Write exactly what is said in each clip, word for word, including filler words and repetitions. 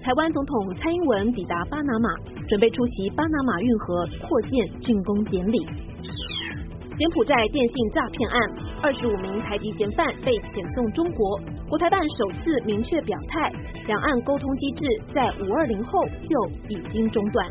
台湾总统蔡英文抵达巴拿马，准备出席巴拿马运河扩建竣工典礼。柬埔寨电信诈骗案，二十五名台籍嫌犯被遣送中国。国台办首次明确表态，两岸沟通机制在五二零后就已经中断。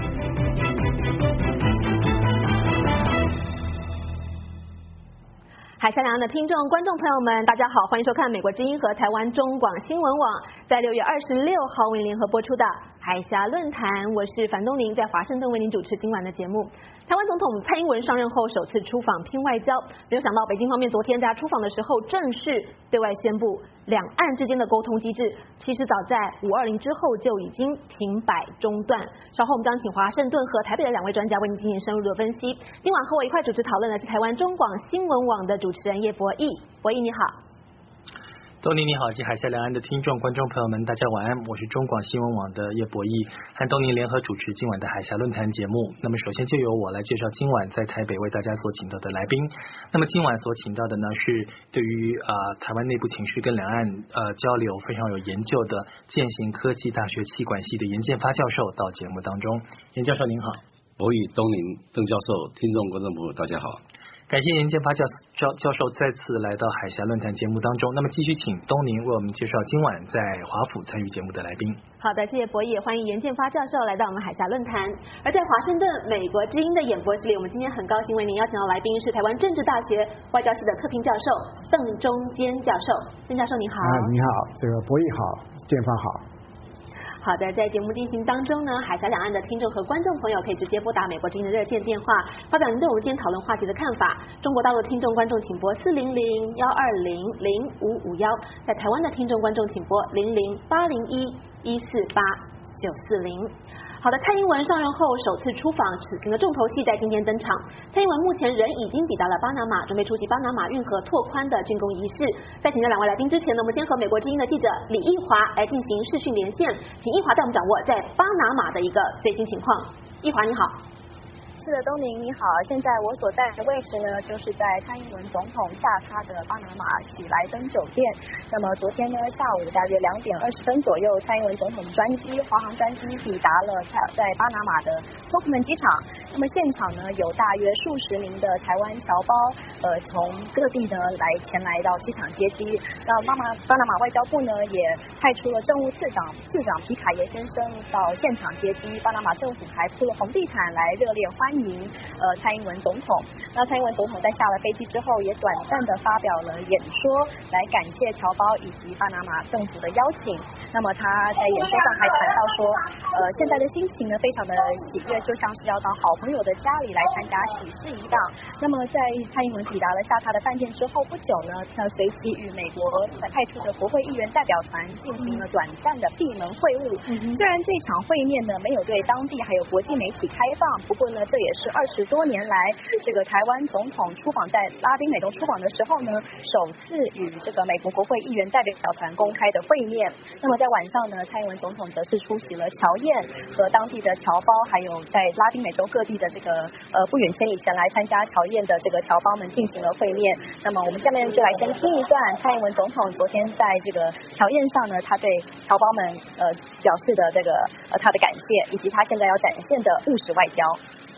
海峡两岸的听众、观众朋友们，大家好，欢迎收看美国之音和台湾中广新闻网在六月二十六号为您联合播出的海峡论坛。我是樊东宁，在华盛顿为您主持今晚的节目。台湾总统蔡英文上任后首次出访拼外交，没有想到北京方面昨天在他出访的时候正式对外宣布，两岸之间的沟通机制其实早在五二零之后就已经停摆中断。稍后我们将请华盛顿和台北的两位专家为您进行深入的分析。今晚和我一块主持讨论的是台湾中广新闻网的主持人叶博弈。博弈你好。 东宁你好，及海峡两岸的听众观众朋友们，大家晚安，我是中广新闻网的叶博弈，和东宁联合主持今晚的海峡论坛节目。那么首先就由我来介绍今晚在台北为大家所请到的来宾。那么今晚所请到的呢，是对于呃台湾内部情势跟两岸呃交流非常有研究的健行科技大学企管系的严建发教授到节目当中。严教授您好。 博弈、东宁、邓教授，听众观众朋友大家好。 感谢严建发教教教授再次来到海峡论坛节目当中。那么继续请东宁为我们介绍今晚在华府参与节目的来宾。 好的，谢谢博弈，也欢迎严建发教授来到我们海峡论坛。而在华盛顿美国之音的演播室里，我们今天很高兴为您邀请到来宾是台湾政治大学外交系的特聘教授邓中坚教授。邓教授你好。 啊，你好，这个博弈好，建发好。 好的，在节目进行当中呢，海峡两岸的听众和观众朋友可以直接拨打美国之音的热线电话，发表您对我们今天讨论话题的看法。中国大陆的听众观众请拨四零零幺二零零五五幺，在台湾的听众观众请拨零零八零一一四八九四零。好的，蔡英文上任后首次出访，此行的重头戏在今天登场。蔡英文目前人已经抵达了巴拿马，准备出席巴拿马运河拓宽的竣工仪式。在请教两位来宾之前呢，我们先和美国之音的记者李义华来进行视讯连线，请义华带我们掌握在巴拿马的一个最新情况。义华你好。 是的，东宁你好，现在我所在的位置呢，就是在蔡英文总统下榻的巴拿马喜来登酒店。那么昨天呢下午大约两点二十分左右，蔡英文总统的专机华航专机抵达了在在巴拿马的托克门机场。那么现场呢有大约数十名的台湾侨胞，呃从各地呢来前来到机场接机。那巴拿巴拿马外交部呢也派出了政务次长次长皮卡耶先生到现场接机。巴拿马政府还铺了红地毯来热烈欢迎呃蔡英文总统。那蔡英文总统在下了飞机之后，也短暂的发表了演说，来感谢侨胞以及巴拿马政府的邀请。那么他在演说上还谈到说，呃现在的心情呢非常的喜悦，就像是要到好朋友的家里来参加喜事一样。那么在蔡英文抵达了下榻的饭店之后不久呢，他随即与美国派出的国会议员代表团进行了短暂的闭门会晤。嗯、虽然这场会面呢没有对当地还有国际媒体开放，不过呢这也是二十多年来这个台湾总统出访在拉丁美洲出访的时候呢，首次与这个美国国会议员代表团公开的会面。那么在晚上呢，蔡英文总统则是出席了侨宴，和当地的侨胞还有在拉丁美洲各地的这个呃不远千里前来参加侨宴的这个侨胞们进行了会面。那么我们下面就来先听一段蔡英文总统昨天在这个侨宴上呢，他对侨胞们呃表示的这个呃他的感谢，以及他现在要展现的务实外交。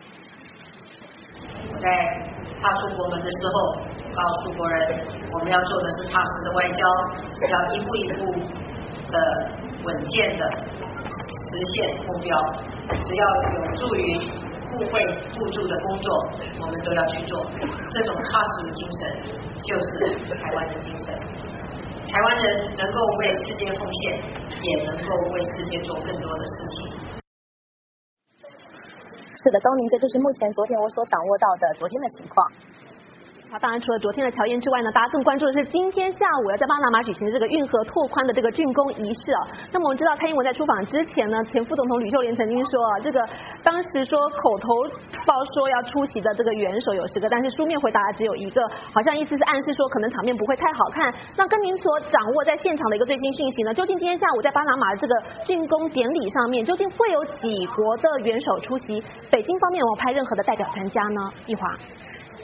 我在踏出国门的时候，告诉国人，我们要做的是踏实的外交，要一步一步的稳健的实现目标。只要有助于互惠互助的工作，我们都要去做。这种踏实的精神就是台湾的精神。台湾人能够为世界奉献，也能够为世界做更多的事情。 是的，东宁，这就是目前昨天我所掌握到的昨天的情况。 好，当然除了昨天的侨宴之外呢，大家更关注的是今天下午要在巴拿马举行的这个运河拓宽的这个竣工仪式啊。那么我们知道蔡英文在出访之前呢，前副总统吕秀莲曾经说啊，这个当时说口头报说要出席的这个元首有十个，但是书面回答只有一个，好像意思是暗示说可能场面不会太好看。那跟您所掌握在现场的一个最新讯息呢，究竟今天下午在巴拿马的这个竣工典礼上面，究竟会有几国的元首出席？北京方面有没有派任何的代表参加呢？一华。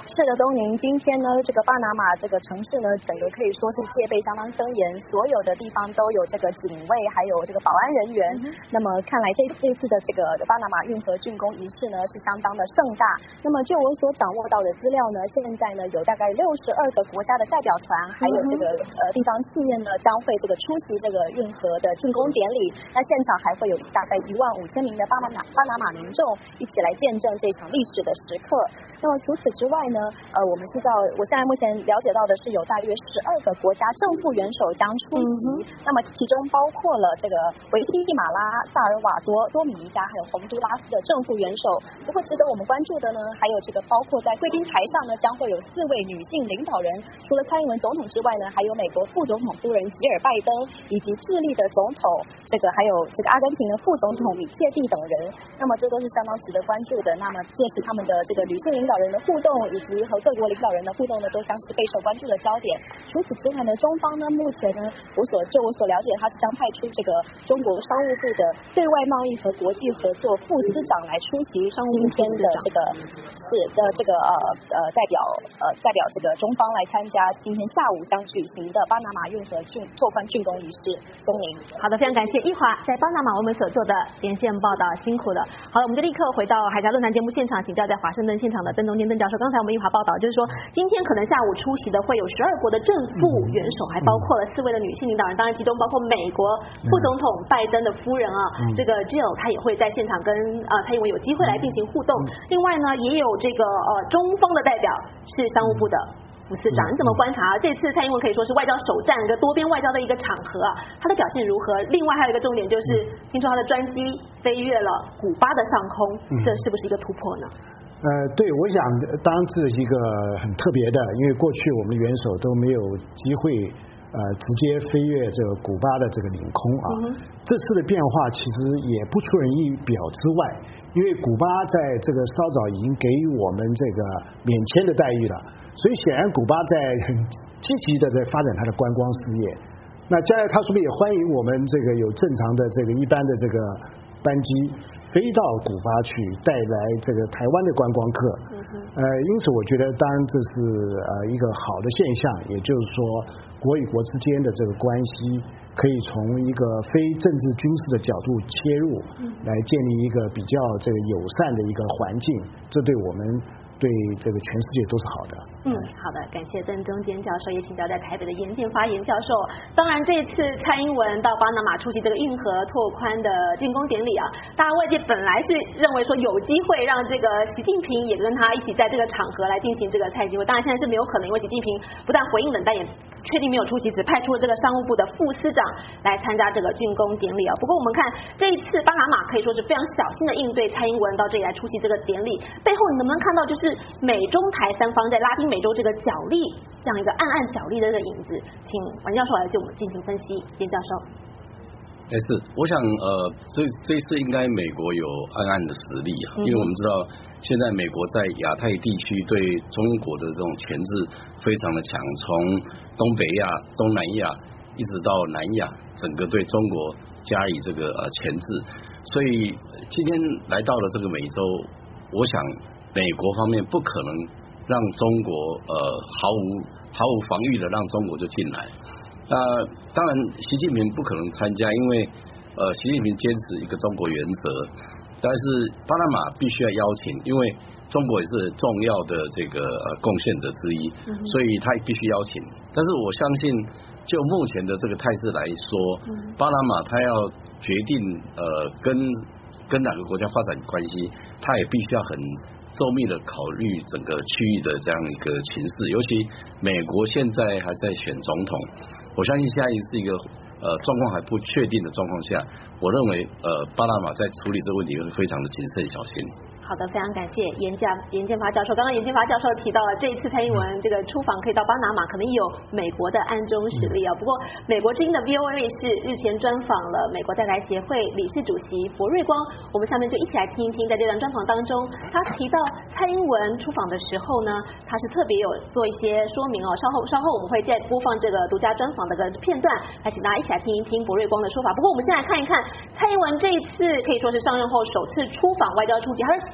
是的，东宁，今天呢，这个巴拿马这个城市呢，整个可以说是戒备相当森严，所有的地方都有这个警卫，还有这个保安人员。嗯、那么看来这这次的这个巴拿马运河竣工仪式呢，是相当的盛大。那么就我所掌握到的资料呢，现在呢有大概六十二个国家的代表团，还有这个呃地方企业呢，将会这个出席这个运河的竣工典礼。那现场还会有大概一万五千名的巴拿巴拿马民众一起来见证这场历史的时刻。那么除此之外呢，呃，我们知道，我现在目前了解到的是有大约十二个国家政府元首将出席，嗯、那么其中包括了这个危地马拉、萨尔瓦多、多米尼加还有洪都拉斯的政府元首。不过值得我们关注的呢，还有这个包括在贵宾台上呢，将会有四位女性领导人，除了蔡英文总统之外呢，还有美国副总统夫人吉尔拜登，以及智利的总统，这个还有这个阿根廷的副总统米切蒂等人。那么这都是相当值得关注的。那么届时他们的这个女性领导人的互动，以及和各国领导人的互动呢，都将是备受关注的焦点。除此之外呢，中方呢目前呢，我所就我所了解，他是将派出这个中国商务部的对外贸易和国际合作副司长来出席今天的这个是的这个呃呃代表呃代表这个中方来参加今天下午将举行的巴拿马运河竣拓宽竣工仪式。东宁， 好的，非常感谢一华在巴拿马我们所做的连线报道，辛苦了。好了，我们就立刻回到海峡论坛节目现场，请教在华盛顿现场的邓中坚邓教授。刚才我们一华报道就是说，今天可能下午出席的会有十二国的正副元首，还包括了四位的女性领导人，当然其中包括美国副总统拜登的夫人啊，嗯、这个 Jill 她也会在现场跟呃蔡英文有机会来进行互动。嗯、另外呢，也有这个呃中方的代表是商务部的副司长，你怎么观察、啊、这次蔡英文可以说是外交首战，一个多边外交的一个场合啊，他的表现如何？另外还有一个重点就是，听说他的专机飞越了古巴的上空，这是不是一个突破呢？ 呃，对，我想当然这是一个很特别的，因为过去我们的元首都没有机会呃直接飞越这个古巴的这个领空啊。嗯、这次的变化其实也不出人意表之外，因为古巴在这个稍早已经给予我们这个免签的待遇了，所以显然古巴在很积极的在发展它的观光事业。那将来他是不是也欢迎我们这个有正常的这个一般的这个班机飞到古巴去，带来这个台湾的观光客？呃，因此我觉得当然这是呃一个好的现象，也就是说国与国之间的这个关系可以从一个非政治军事的角度切入，来建立一个比较这个友善的一个环境，这对我们对这个全世界都是好的。 嗯，好的，感谢邓中坚教授，也请教在台北的严建发严教授。当然，这次蔡英文到巴拿马出席这个运河拓宽的竣工典礼啊，大家外界本来是认为说有机会让这个习近平也跟他一起在这个场合来进行这个蔡机会，当然现在是没有可能，因为习近平不但回应冷淡，也确定没有出席，只派出了这个商务部的副司长来参加这个竣工典礼啊。不过我们看这一次巴拿马可以说是非常小心的应对蔡英文到这里来出席这个典礼，背后你能不能看到就是美中台三方在拉丁美洲这个角力这样一个暗暗角力的这个影子？请王教授来就我们进行分析。严教授， 哎是，我想呃这这次应该美国有暗暗的实力啊，嗯、因为我们知道现在美国在亚太地区对中国的这种钳制非常的强，从东北亚、东南亚一直到南亚，整个对中国加以这个呃钳制，所以今天来到了这个美洲，我想美国方面不可能让中国呃毫无毫无防御的让中国就进来。那、呃、当然习近平不可能参加，因为呃习近平坚持一个中国原则，但是巴拿马必须要邀请，因为中国也是重要的这个呃贡献者之一，嗯、所以他必须邀请。但是我相信就目前的这个态势来说，嗯、巴拿马他要决定呃跟跟哪个国家发展关系，他也必须要很周密的考虑整个区域的这样一个情势，尤其美国现在还在选总统，我相信下一是一个呃状况还不确定的状况下，我认为呃巴拿马在处理这个问题会非常的谨慎小心。 好的，非常感谢严建严建发教授。刚刚严建发教授提到了这一次蔡英文这个出访可以到巴拿马，可能也有美国的暗中实力啊。不过美国之音的 V O A 卫视日前专访了美国在台协会理事主席博瑞光，我们下面就一起来听一听，在这段专访当中，他提到蔡英文出访的时候呢，他是特别有做一些说明哦。稍后稍后我们会再播放这个独家专访的个片段，来请大家一起来听一听博瑞光的说法。不过我们先来看一看蔡英文这一次可以说是上任后首次出访外交出击，他的行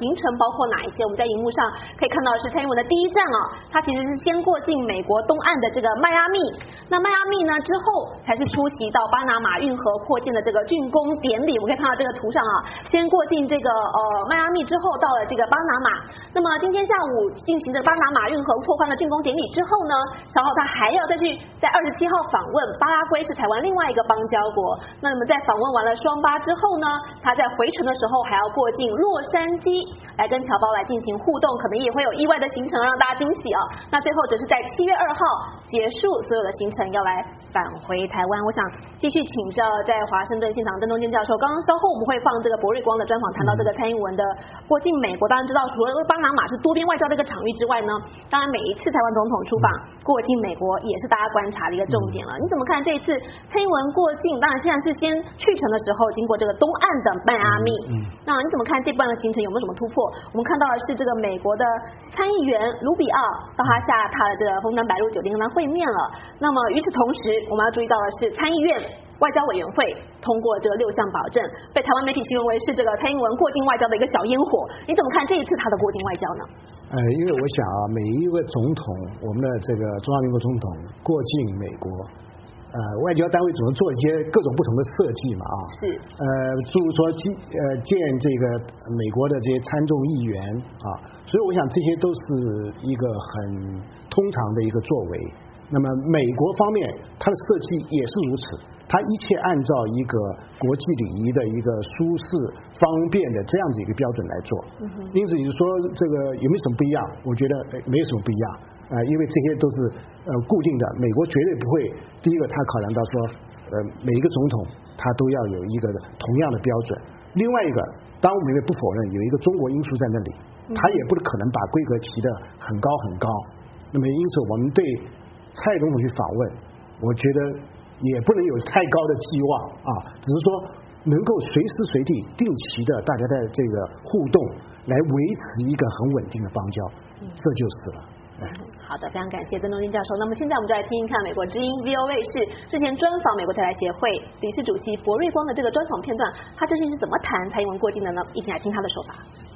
行程包括哪一些？我们在荧幕上可以看到的是蔡英文的第一站哦，他其实是先过境美国东岸的这个迈阿密，那迈阿密呢之后才是出席到巴拿马运河扩建的这个竣工典礼。我们可以看到这个图上啊，先过境这个呃迈阿密之后到了这个巴拿马。那么今天下午进行这巴拿马运河拓宽的竣工典礼之后呢，稍后他还要再去在二十七号访问巴拉圭，是台湾另外一个邦交国。那么在访问完了双巴之后呢，他在回程的时候还要过境洛杉矶来跟侨胞来进行互动，可能也会有意外的行程让大家惊喜哦。那最后只是在七月二号结束所有的行程，要来返回台湾。我想继续请教在华盛顿现场邓中坚教授，刚刚稍后我们会放这个博瑞光的专访，谈到这个蔡英文的过境美国。当然知道除了巴拿马是多边外交的一个场域之外呢，当然每一次台湾总统出访过境美国也是大家观察的一个重点了。你怎么看这一次蔡英文过境？当然现在是先去程的时候经过这个东岸的迈阿密，那你怎么看这半的行程有没有什么突破？我们看到的是这个美国的参议员卢比奥到他下榻的这个枫丹白露酒店跟他会面了。那么与此同时，我们要注意到的是参议院外交委员会通过这个六项保证，被台湾媒体形容为是这个蔡英文过境外交的一个小烟火。你怎么看这一次他的过境外交呢？ 呃，因为我想啊，每一位总统，我们的这个中华民国总统过境美国。呃，外交单位总是做一些各种不同的设计嘛啊， 是呃，诸如说见呃见这个美国的这些参众议员啊，所以我想这些都是一个很通常的一个作为。那么美国方面它的设计也是如此，它一切按照一个国际礼仪的一个舒适方便的这样子一个标准来做。嗯、因此你说这个有没有什么不一样？我觉得没有什么不一样。呃，因为这些都是呃固定的，美国绝对不会。第一个，他考量到说，呃，每一个总统他都要有一个同样的标准。另外一个，当然我们也不否认有一个中国因素在那里，他也不可能把规格提得很高很高。那么因此，我们对蔡总统去访问，我觉得也不能有太高的寄望啊，只是说能够随时随地定期的大家的这个互动，来维持一个很稳定的邦交，这就是了。 好的，非常感谢曾中坚教授。那么现在我们就来听一看美国之音 V O A 是之前专访美国台来协会理事主席博瑞光的这个专访片段，他究竟是怎么谈蔡英文过境的呢？一起来听他的说法。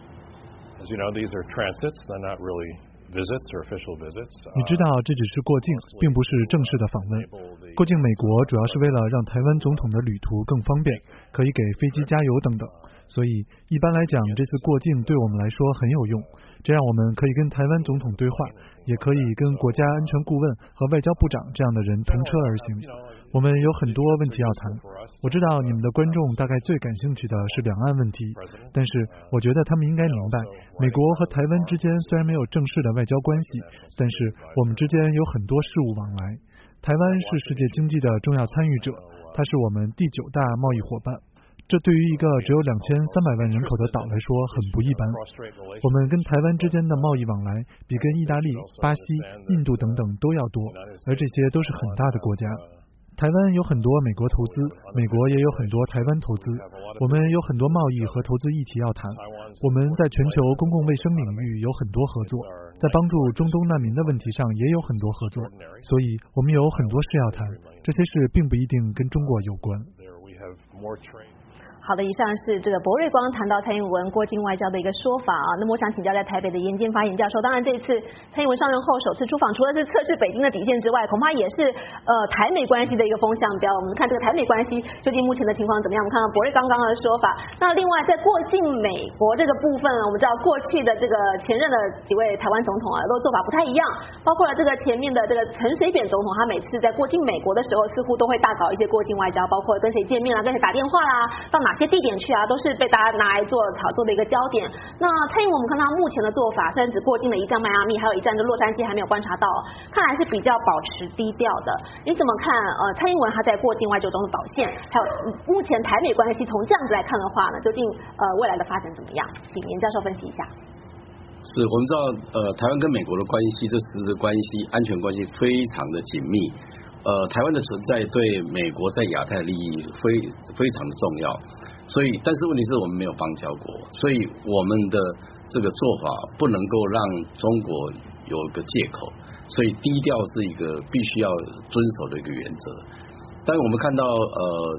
As you know, these are transits, they're not really visits or official visits. 你知道这只是过境，并不是正式的访问。过境美国主要是为了让台湾总统的旅途更方便，可以给飞机加油等等。所以一般来讲，这次过境对我们来说很有用。这样我们可以跟台湾总统对话，也可以跟国家安全顾问和外交部长这样的人同车而行。我们有很多问题要谈，我知道你们的观众大概最感兴趣的是两岸问题，但是我觉得他们应该明白，美国和台湾之间虽然没有正式的外交关系，但是我们之间有很多事务往来。台湾是世界经济的重要参与者，它是我们第九大贸易伙伴。这对于一个只有两千三百万人口的岛来说很不一般。我们跟台湾之间的贸易往来比跟意大利、巴西、印度等等都要多，而这些都是很大的国家。台湾有很多美国投资，美国也有很多台湾投资，我们有很多贸易和投资议题要谈。我们在全球公共卫生领域有很多合作，在帮助中东难民的问题上也有很多合作，所以我们有很多事要谈，这些事并不一定跟中国有关。 好的，以上是这个博瑞光谈到蔡英文过境外交的一个说法啊。那么我想请教在台北的严建发严教授，当然这一次蔡英文上任后首次出访，除了是测试北京的底线之外，恐怕也是呃台美关系的一个风向标。我们看这个台美关系究竟目前的情况怎么样？我们看到博瑞刚刚的说法。那另外在过境美国这个部分，我们知道过去的这个前任的几位台湾总统啊，都做法不太一样，包括了这个前面的这个陈水扁总统，他每次在过境美国的时候，似乎都会大搞一些过境外交，包括跟谁见面啦，跟谁打电话啦，到哪哪些地点去啊，都是被大家拿来做炒作的一个焦点。那蔡英文，我们看他目前的做法，虽然只过境了一站迈阿密，还有一站就洛杉矶还没有观察到，看来是比较保持低调的。你怎么看？呃，蔡英文他在过境外交中的表现，还有目前台美关系从这样子来看的话呢，究竟呃未来的发展怎么样？请严教授分析一下。 是我们知道，呃，台湾跟美国的关系，这实质关系、安全关系非常的紧密。呃，台湾的存在对美国在亚太利益非非常的重要，所以，但是问题是我们没有邦交国，所以我们的这个做法不能够让中国有一个借口，所以低调是一个必须要遵守的一个原则。但是我们看到，呃，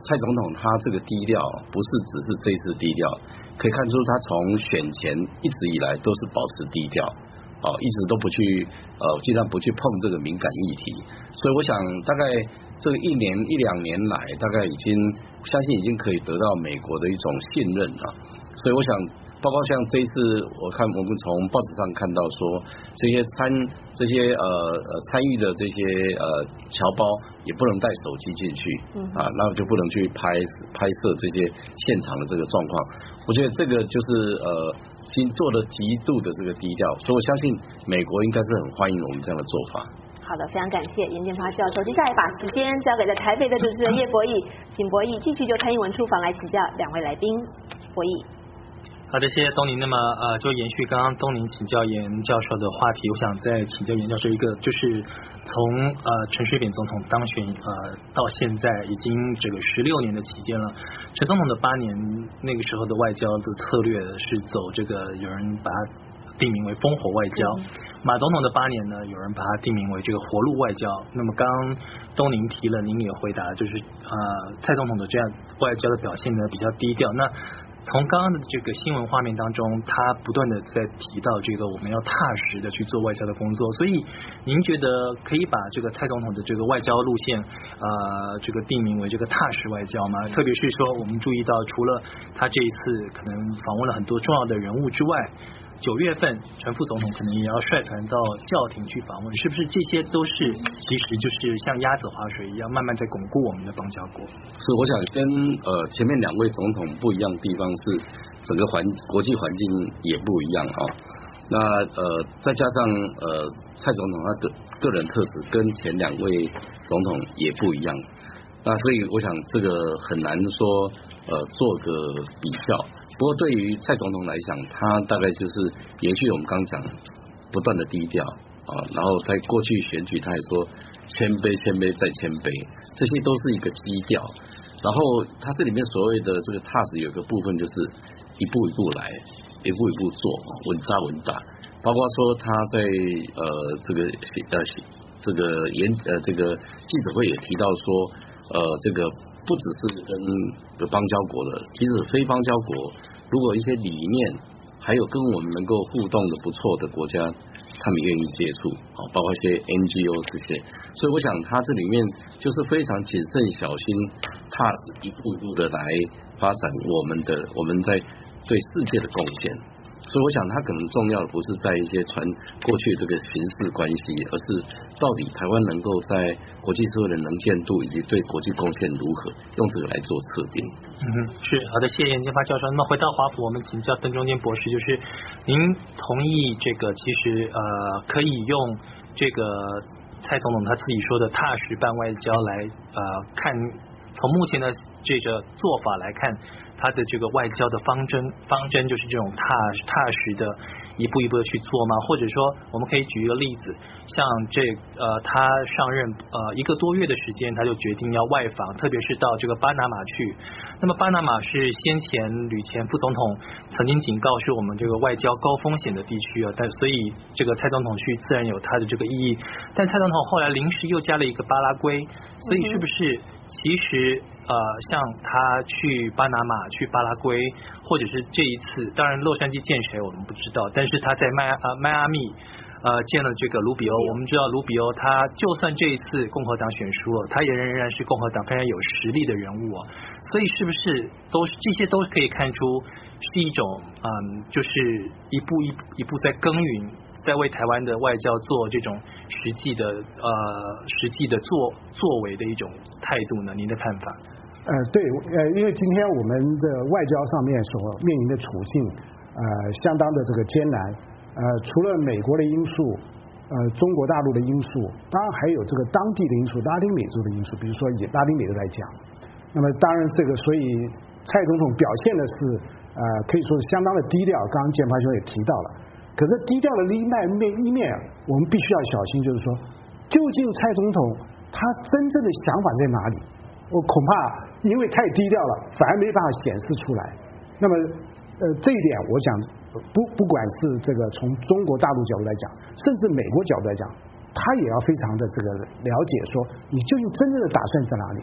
蔡总统他这个低调不是只是这一次低调，可以看出他从选前一直以来都是保持低调，哦，一直都不去呃尽量不去碰这个敏感议题，所以我想大概这个一年一两年来，大概已经相信已经可以得到美国的一种信任了，所以我想。包括像这一次，我看我们从报纸上看到说，这些参这些呃呃参与的这些呃侨胞也不能带手机进去，啊，那就不能去拍拍摄这些现场的这个状况。我觉得这个就是呃，已经做的极度的这个低调，所以我相信美国应该是很欢迎我们这样的做法。 好的，非常感谢严建发教授。接下来把时间交给在台北的主持人叶博弈，请博弈继续就蔡英文出访来请教两位来宾。博弈。 好的，谢谢东宁。那么呃，就延续刚刚东宁请教严教授的话题，我想再请教严教授一个，就是从呃陈水扁总统当选呃到现在已经这个十六年的期间了。陈总统的八年那个时候的外交的策略是走这个，有人把它定名为烽火外交。马总统的八年呢，有人把它定名为这个活路外交。那么刚刚东宁提了，您也回答，就是呃蔡总统的这样外交的表现呢比较低调。那从刚刚的这个新闻画面当中，他不断的在提到这个我们要踏实的去做外交的工作，所以您觉得可以把这个蔡总统的这个外交路线呃这个定名为这个踏实外交吗？特别是说我们注意到，除了他这一次可能访问了很多重要的人物之外，九月份陈副总统可能也要率团到教廷去访问，是不是这些都是其实就是像鸭子划水一样，慢慢在巩固我们的邦交国？ 是，我想跟呃前面两位总统不一样的地方是，整个环国际环境也不一样啊、哦。那呃再加上呃蔡总统他的个人特质跟前两位总统也不一样，那所以我想这个很难说呃做个比较。不过对于蔡总统来讲，他大概就是延续我们刚讲不断的低调啊，然后在过去选举他也说谦卑谦卑再谦卑，这些都是一个基调。然后他这里面所谓的这个踏实有一个部分就是一步一步来，一步一步做，稳扎稳打。包括说他在呃这个呃这个演呃这个记者会也提到说，呃这个不只是跟邦交国的，即使非邦交国，如果一些理念还有跟我们能够互动的不错的国家，他们愿意接触，包括一些 N G O 这些，所以我想他这里面就是非常谨慎小心踏实，一步一步的来发展我们的我们在对世界的贡献。所以我想他可能重要的不是在一些传过去这个形式关系，而是到底台湾能够在国际社会的能见度以及对国际贡献如何，用这个来做测定。 嗯哼，是好的，谢谢严建发教授。那么回到华府，我们请教邓中坚博士，就是您同意这个其实呃可以用这个蔡总统他自己说的踏实办外交来呃看，从目前的这个做法来看，他的这个外交的方针方针就是这种踏踏实的一步一步的去做吗？或者说我们可以举一个例子，像这呃他上任呃一个多月的时间，他就决定要外访，特别是到这个巴拿马去。那么巴拿马是先前吕前副总统曾经警告是我们这个外交高风险的地区啊，但所以这个蔡总统去自然有他的这个意义。但蔡总统后来临时又加了一个巴拉圭，所以是不是其实呃像他去巴拿马去巴拉圭，或者是这一次当然洛杉矶见谁我们不知道，但是他在迈呃迈阿密呃见了这个卢比欧，我们知道卢比欧他就算这一次共和党选输了，他也仍然是共和党非常有实力的人物啊，所以是不是都是这些都可以看出是一种嗯就是一步一一步在耕耘，在为台湾的外交做这种实际的呃实际的作作为的一种态度呢？您的看法？ 呃，对，呃，因为今天我们的外交上面所面临的处境，呃，相当的这个艰难，呃，除了美国的因素，呃，中国大陆的因素，当然还有这个当地的因素，拉丁美洲的因素，比如说以拉丁美洲来讲，那么当然这个，所以蔡总统表现的是呃，可以说是相当的低调，刚刚建发兄也提到了。可是低调的一面一面，我们必须要小心，就是说，究竟蔡总统他真正的想法在哪里？我恐怕因为太低调了，反而没办法显示出来。那么，呃，这一点我想，不不管是这个从中国大陆角度来讲，甚至美国角度来讲，他也要非常的这个了解，说你究竟真正的打算在哪里？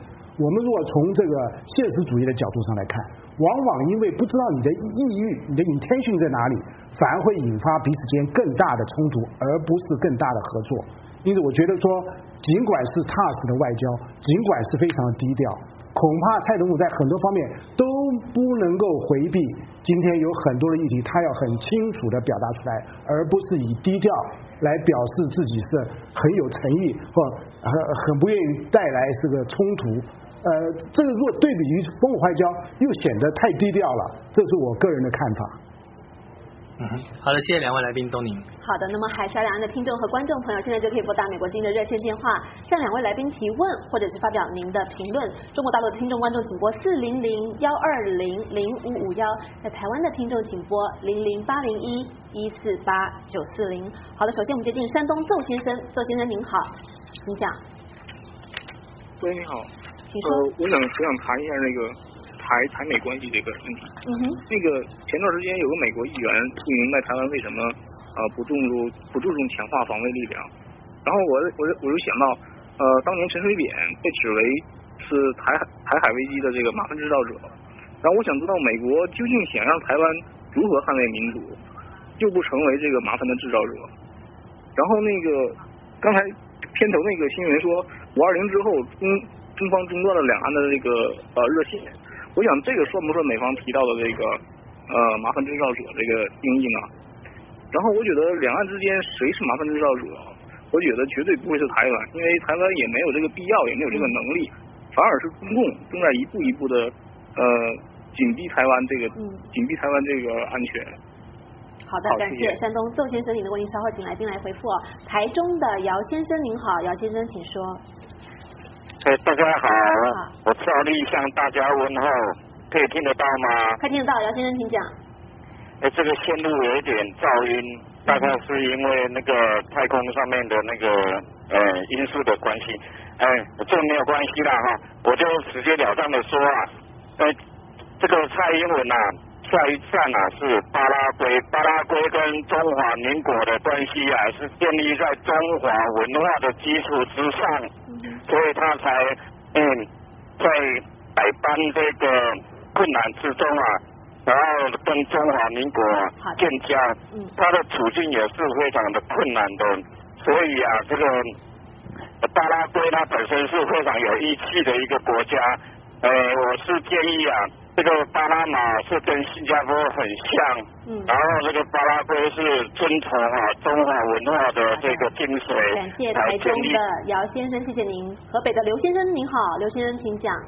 我们如果从这个现实主义的角度上来看，往往因为不知道你的意欲、你的 intention 在哪里，反而会引发彼此间更大的冲突，而不是更大的合作。因此，我觉得说，尽管是踏实的外交，尽管是非常的低调，恐怕蔡总统在很多方面都不能够回避今天有很多的议题，他要很清楚的表达出来，而不是以低调来表示自己是很有诚意或很很不愿意带来这个冲突。呃，这个如果对比于烽火外交，又显得太低调了，这是我个人的看法。 嗯，好的，谢谢两位来宾东宁。 好的，那么海峡两岸的听众和观众朋友，现在就可以拨打美国之音的热线电话，向两位来宾提问，或者是发表您的评论。中国大陆的听众观众请拨四零零幺二零零五五幺，在台湾的听众请拨零零八零一一四八九四零。好的，首先我们接近山东邹先生，邹先生您好，请讲。 喂，你好， 请说。 呃，我想我想谈一下那个台台美关系这个问题。 嗯哼。 那个前段时间有个美国议员不明白台湾为什么呃不注重不注重强化防卫力量，然后我我我就想到呃当年陈水扁被指为是台台海危机的这个麻烦制造者，然后我想知道美国究竟想让台湾如何捍卫民主，又不成为这个麻烦的制造者。然后那个刚才片头那个新闻说五二零之后中中方中断了两岸的这个呃热线，我想这个算不算美方提到的这个呃麻烦制造者这个定义呢？然后我觉得两岸之间谁是麻烦制造者，我觉得绝对不会是台湾，因为台湾也没有这个必要，也没有这个能力，反而是中共正在一步一步的呃紧逼台湾这个紧逼台湾这个安全。 好的，感谢山东邹先生您的问题，稍后请来宾来回复哦。台中的姚先生您好，姚先生请说。 哎，大家好，我照例向大家问候，可以听得到吗？ 可以听得到，姚先生请讲。 哎，这个线路有一点噪音，大概是因为那个太空上面的那个呃因素的关系。哎，这个没有关系啦哈，我就直截了当的说啊，呃，这个蔡英文啊。下一站啊是巴拉圭，巴拉圭跟中华民国的关系啊是建立在中华文化的基础之上，所以他才嗯在百般这个困难之中啊，然后跟中华民国建交，他的处境也是非常的困难的，所以啊这个巴拉圭它本身是非常有义气的一个国家，呃我是建议啊。这个巴拉马是跟新加坡很像，嗯，然后这个巴拉圭是遵从啊中华文化的这个精髓。 感谢台中的姚先生，谢谢您。河北的刘先生您好，刘先生请讲。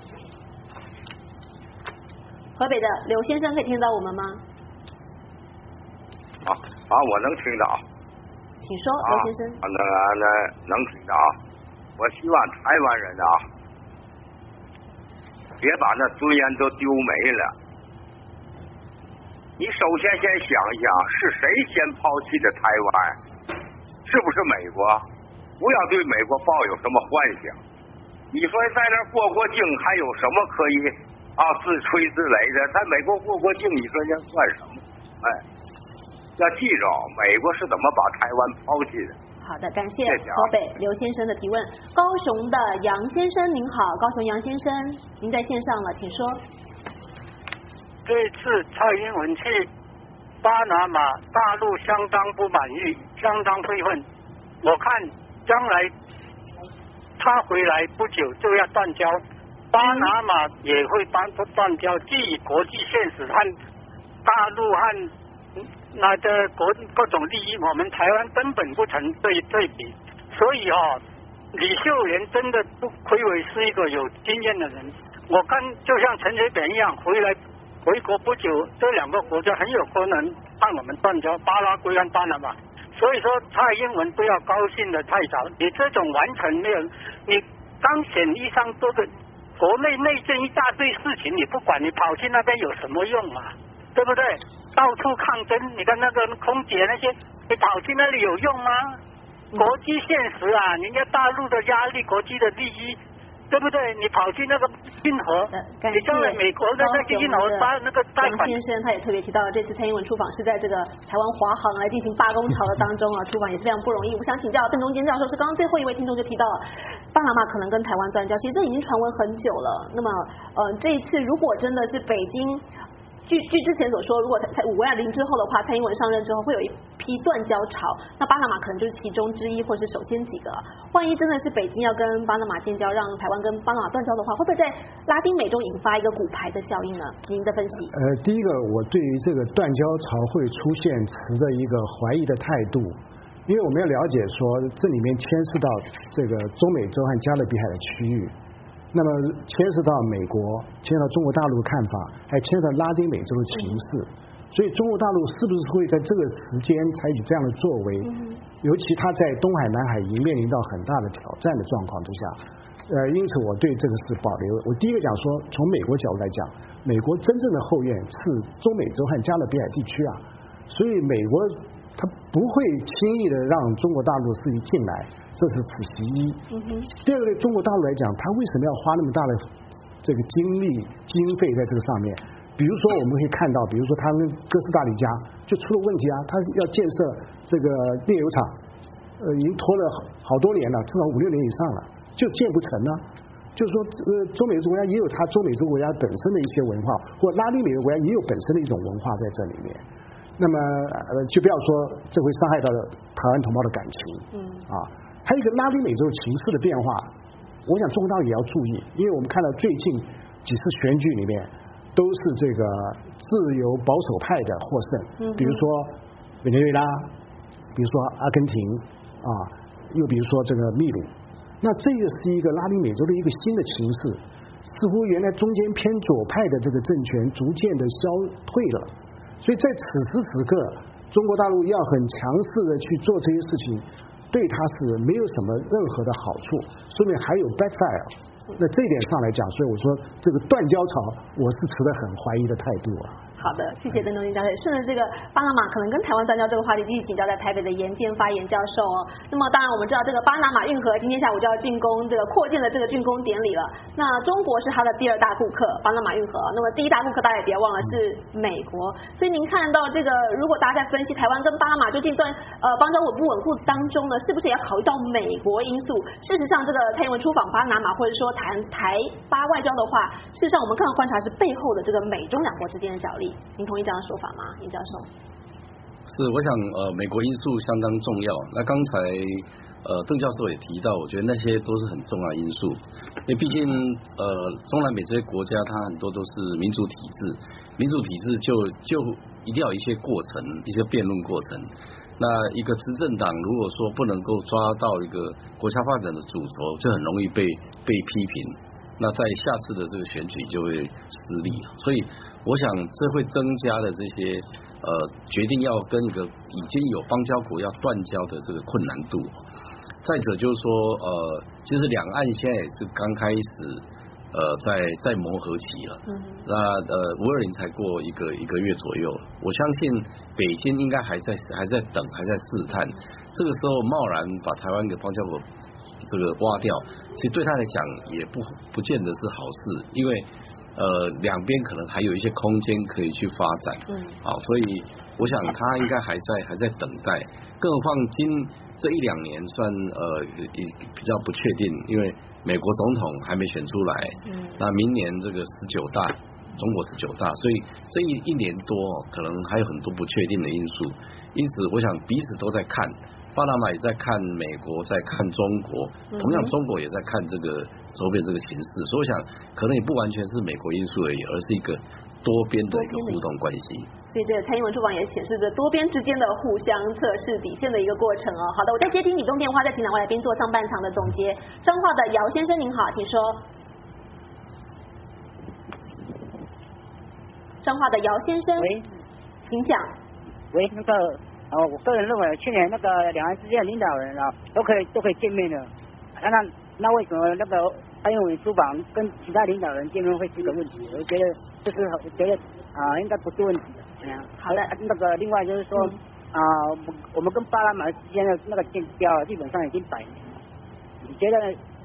河北的刘先生可以听到我们吗？ 啊啊，我能听到。 请说，刘先生。 啊，那那能听到。我希望台湾人啊。别把那尊严都丢没了。你首先先想一想，是谁先抛弃的台湾？是不是美国？不要对美国抱有什么幻想。你说在那过过境还有什么可以啊自吹自擂的？在美国过过境，你说那算什么？哎，要记着，美国是怎么把台湾抛弃的。 好的，感谢河北刘先生的提问。高雄的杨先生您好，高雄杨先生，您在线上了，请说。 这一次蔡英文去巴拿马，大陆相当不满意，相当愤愤。我看将来他回来不久就要断交，巴拿马也会断断交。基于国际现实和大陆和那的国各种利益，我们台湾根本不成对对比，所以哦，李秀莲真的不愧为是一个有经验的人。我看就像陈水扁一样，回来回国不久，这两个国家很有可能让我们断交，巴拉圭和巴拿马。所以说蔡英文不要高兴的太早，你这种完全没有，你刚选一上多个国内内政一大堆事情，你不管，你跑去那边有什么用啊？对不对？到处抗争，你看那个空姐那些，你跑去那里有用吗？国际现实啊，人家大陆的压力，国际的利益， 对不对？你跑去那个金河，你叫了美国那个基金楼发那个贷款。 杨先生他也特别提到了，这次蔡英文出访是在这个台湾华航来进行罢工潮的当中啊，出访也是非常不容易。我想请教邓中坚教授，是刚刚最后一位听众就提到了巴拿马可能跟台湾断交，其实这已经传闻很久了。那么呃，这一次如果真的是北京。据据之前所说，如果在五二零之后的话，蔡英文上任之后会有一批断交潮，那巴拿马可能就是其中之一，或是首先几个。万一真的是北京要跟巴拿马建交，让台湾跟巴拿马断交的话，会不会在拉丁美洲引发一个骨牌的效应呢？您的分析？ 呃，第一个，我对于这个断交潮会出现持着一个怀疑的态度，因为我们要了解说，这里面牵涉到这个中美洲和加勒比海的区域。那么牵涉到美国，牵涉到中国大陆的看法，还牵涉到拉丁美洲的情势，所以中国大陆是不是会在这个时间采取这样的作为？尤其他在东海、南海已经面临到很大的挑战的状况之下，呃，因此我对这个是保留。我第一个讲说，从美国角度来讲，美国真正的后院是中美洲和加勒比海地区啊，所以美国他不会轻易的让中国大陆的事情进来。这是此其一。第二个，对中国大陆来讲，他为什么要花那么大的这个精力、经费在这个上面？比如说，我们可以看到，比如说他跟哥斯达黎加就出了问题啊，他要建设这个炼油厂，呃，已经拖了好多年了，至少五六年以上了，就建不成呢。就是说，呃，中美洲国家也有它中美洲国家本身的一些文化，或拉丁美洲国家也有本身的一种文化在这里面。那么，呃，就不要说这会伤害到台湾同胞的感情，嗯啊。还有一个拉丁美洲情势的变化，我想中国大陆也要注意，因为我们看到最近几次选举里面都是这个自由保守派的获胜，比如说委内瑞拉，比如说阿根廷啊，又比如说这个秘鲁，那这个是一个拉丁美洲的一个新的情势，似乎原来中间偏左派的这个政权逐渐的消退了，所以在此时此刻，中国大陆要很强势的去做这些事情。对他是没有什么任何的好处，说明还有 backfire。那这一点上来讲，所以我说这个断交潮，我是持得很怀疑的态度啊。 好的，谢谢邓中坚教授。顺着这个巴拿马可能跟台湾断交这个话题，继续请教在台北的严建发言教授哦。那么当然我们知道这个巴拿马运河今天下午就要竣工，这个扩建的这个竣工典礼了。那中国是它的第二大顾客，巴拿马运河。那么第一大顾客大家也别忘了是美国。所以您看到这个，如果大家在分析台湾跟巴拿马究竟断呃邦交稳不稳固当中呢，是不是也要考虑到美国因素？事实上，这个蔡英文出访巴拿马或者说谈台巴外交的话，事实上我们看到观察是背后的这个美中两国之间的角力。您同意这样的说法吗，严教授？ 是，我想呃，美国因素相当重要。那刚才呃邓教授也提到，我觉得那些都是很重要的因素，因为毕竟呃中南美这些国家，它很多都是民主体制，民主体制就就一定要有一些过程，一些辩论过程。那一个执政党如果说不能够抓到一个国家发展的主轴，就很容易被被批评。那在下次的这个选举就会失利，所以我想这会增加了这些呃决定要跟一个已经有邦交国要断交的这个困难度。再者就是说呃，其实两岸现在也是刚开始呃在在磨合期了，嗯、那呃五二零才过一个一个月左右，我相信北京应该还在还在等，还在试探，这个时候贸然把台湾给邦交国这个挖掉，其实对他来讲也不不见得是好事，因为呃两边可能还有一些空间可以去发展，嗯，好，所以我想他应该还在还在等待，更何况今这一两年算呃也比较不确定，因为美国总统还没选出来，嗯，那明年这个十九大，中国十九大，所以这一一年多可能还有很多不确定的因素，因此我想彼此都在看。巴拿马也在看美国，在看中国，同样中国也在看这个周边这个形势，所以我想可能也不完全是美国因素而已，而是一个多边的一个互动关系。 所以这个蔡英文出访也显示着多边之间的互相测试底线的一个过程哦。好的，我再接听李东电话，再请两位来宾做上半场的总结。彰化的姚先生您好，请说。彰化的姚先生， 喂， 请讲。 喂，那个。哦，我个人认为，去年那个两岸之间的领导人啊，都可以都可以见面的。那那那为什么那个蔡英文出访跟其他领导人见面会是个问题？我觉得这是我觉得啊、呃，应该不是问题的。嗯， 好的。 那个另外就是说啊、嗯呃，我们跟巴拿马之间的那个建交基本上已经百年了。你觉得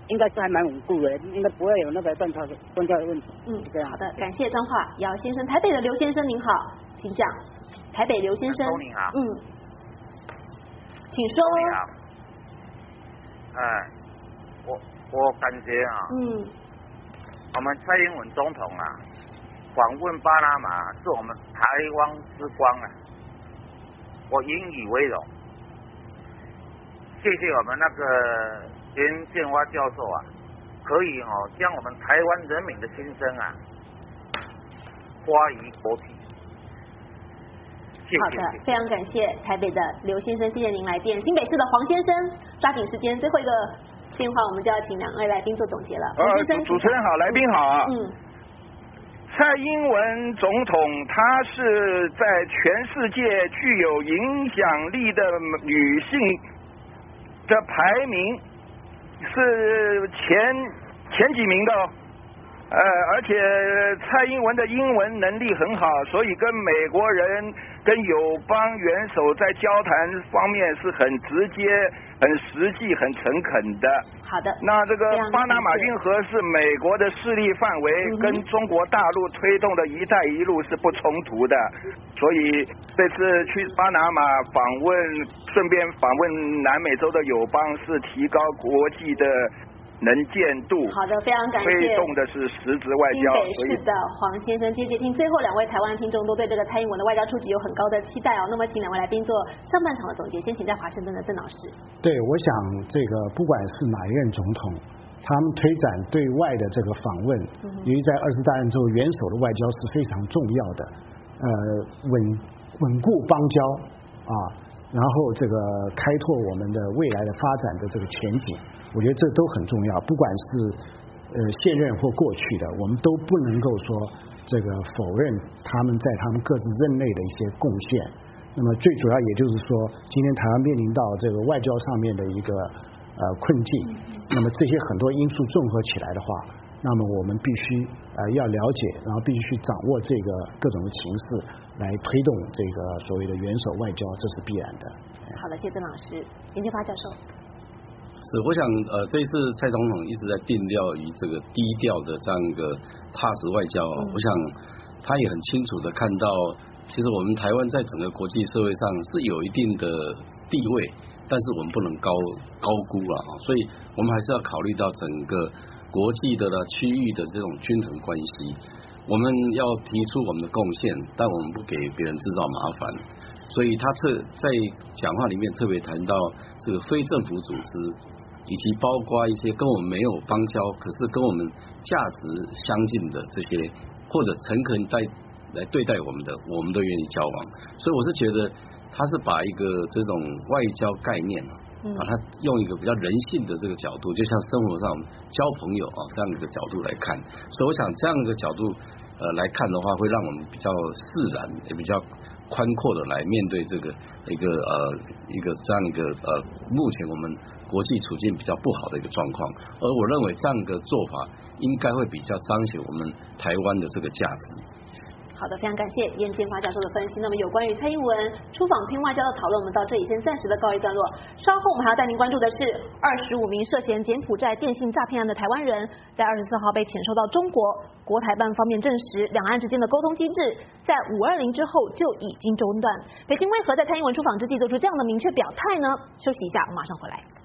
应该是还蛮稳固的，应该不会有那个断交断交的问题。 嗯， 这样。 好的，感谢彰化姚先生。台北的刘先生您好，请讲。台北刘先生， 你好， 嗯，请说。 你好，哎，我我感觉啊， 嗯， 我们蔡英文总统啊，访问巴拿马是我们台湾之光啊，我引以为荣。谢谢我们那个袁建华教授啊，可以哦将我们台湾人民的心声啊发于国际。谢谢好的，非常感谢台北的刘先生，谢谢您来电。新北市的黄先生，抓紧时间，最后一个电话我们就要请两位来宾做总结了。黄先生， 呃，主持人好，来宾好啊。 嗯。 蔡英文总统，她是在全世界具有影响力的女性的排名是前前几名的哦。呃，而且蔡英文的英文能力很好，所以跟美国人、跟友邦元首在交谈方面是很直接、很实际、很诚恳的。 好的。 那这个巴拿马运河是美国的势力范围，嗯、跟中国大陆推动的一带一路是不冲突的，所以这次去巴拿马访问，顺便访问南美洲的友邦，是提高国际的能见度。 好的，非常感谢。 推动的是实质外交。 新北市的黄先生接接听，最后两位台湾听众都对这个蔡英文的外交出击有很高的期待哦。那么请两位来宾做上半场的总结，先请在华盛顿的郑老师。 对，我想这个不管是哪一任总统，他们推展对外的这个访问，嗯、由于在二十大案之后，元首的外交是非常重要的，呃，稳稳固邦交啊。然后这个开拓我们的未来的发展的这个前景，我觉得这都很重要。不管是呃现任或过去的，我们都不能够说这个否认他们在他们各自任内的一些贡献。那么最主要也就是说，今天台湾面临到这个外交上面的一个呃困境，那么这些很多因素综合起来的话，那么我们必须呃要了解，然后必须去掌握这个各种的情势，来推动这个所谓的元首外交，这是必然的。 好的，谢谢郑老师。严建发教授。 是，我想呃，这一次蔡总统一直在定调于这个低调的这样一个踏实外交、哦嗯、我想他也很清楚的看到，其实我们台湾在整个国际社会上是有一定的地位，但是我们不能高高估了啊，所以我们还是要考虑到整个国际的了区域的这种均衡关系。我们要提出我们的贡献，但我们不给别人制造麻烦。所以他特在讲话里面特别谈到这个非政府组织，以及包括一些跟我们没有邦交，可是跟我们价值相近的这些，或者诚恳待来对待我们的，我们都愿意交往。所以我是觉得他是把一个这种外交概念啊。把它用一个比较人性的这个角度，就像生活上交朋友啊这样一个角度来看，所以我想这样一个角度呃来看的话，会让我们比较释然，也比较宽阔的来面对这个一个呃一个这样一个呃目前我们国际处境比较不好的一个状况，而我认为这样一个做法应该会比较彰显我们台湾的这个价值。 好的，非常感谢严建发教授的分析。那么有关于蔡英文出访拼外交的讨论，我们到这里先暂时的告一段落。稍后我们还要带您关注的是，二十五名涉嫌柬埔寨电信诈骗案的台湾人，在二十四号被遣收到中国。国台办方面证实，两岸之间的沟通机制在五二零之后就已经中断。北京为何在蔡英文出访之际做出这样的明确表态呢？休息一下，我马上回来。